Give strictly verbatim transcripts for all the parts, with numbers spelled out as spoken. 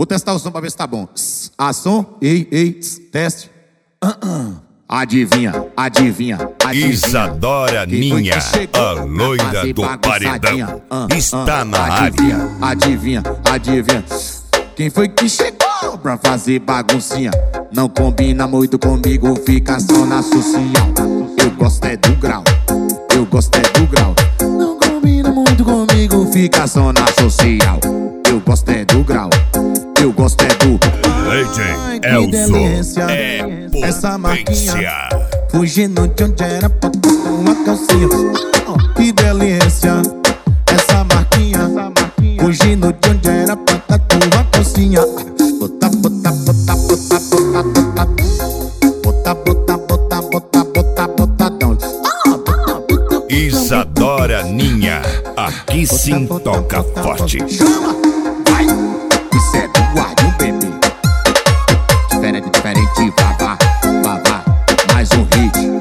Vou testar o som pra ver se tá bom. A som, ei, ei, teste. Uh -uh. Adivinha, adivinha, adivinha. Isadora Ninha, a loira do paredão, uh, está uh, na adivinha, área. Adivinha, adivinha. Quem foi que chegou pra fazer baguncinha? Não combina muito comigo, fica só na social. Eu gosto é do grau, eu gosto é do grau. Não combina muito comigo, fica só na social. Eu gosto é do grau, eu gosto é do... Lady Elzo é essa marquinha potência. Fugindo de onde era pra botar uma calcinha. Oh, que delícia. Essa marquinha fugindo de onde era pra botar uma calcinha. Bota, bota, bota, bota, bota, bota. Bota, bota, bota, bota, bota, botadão. Isadora Ninha, aqui sim toca forte. Chama, vai. Isso é do guardião, bebê. Diferente, diferente, vá, vá, vá, vá. Mais um hit.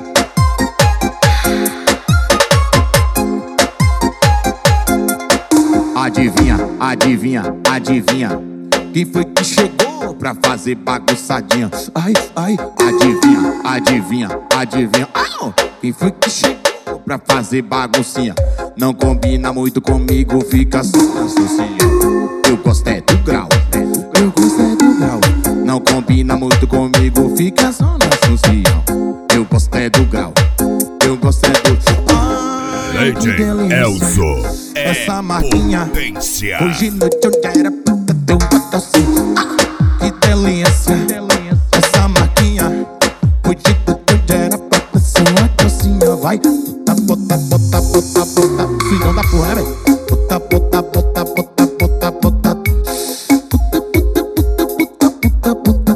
Adivinha, adivinha, adivinha. Quem foi que chegou pra fazer bagunçadinha? Ai, ai, adivinha, adivinha, adivinha. Ai, quem foi que chegou pra fazer baguncinha? Não combina muito comigo, fica só na social. Eu gosto é do grau, eu gosto é do grau. Não combina muito comigo, fica só na social. Eu gosto é do grau, eu gosto é do... Ai, Lady Elzo é essa marquinha potência. fugindo de onde era pra ter uma calcinha. Ah, que delícia. Essa marquinha fugindo de onde era pra ter uma calcinha. Vai, bota, bota, bota, bota, bota. Filhão da porra, né, véi? Bota, bota, bota, bota, bota, bota. Bota, bota,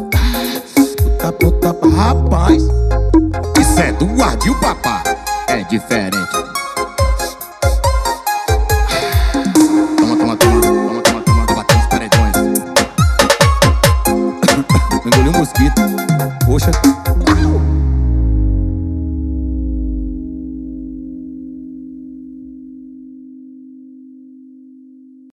bota, bota, bota. Rapaz, isso é do guardião, papá. É diferente.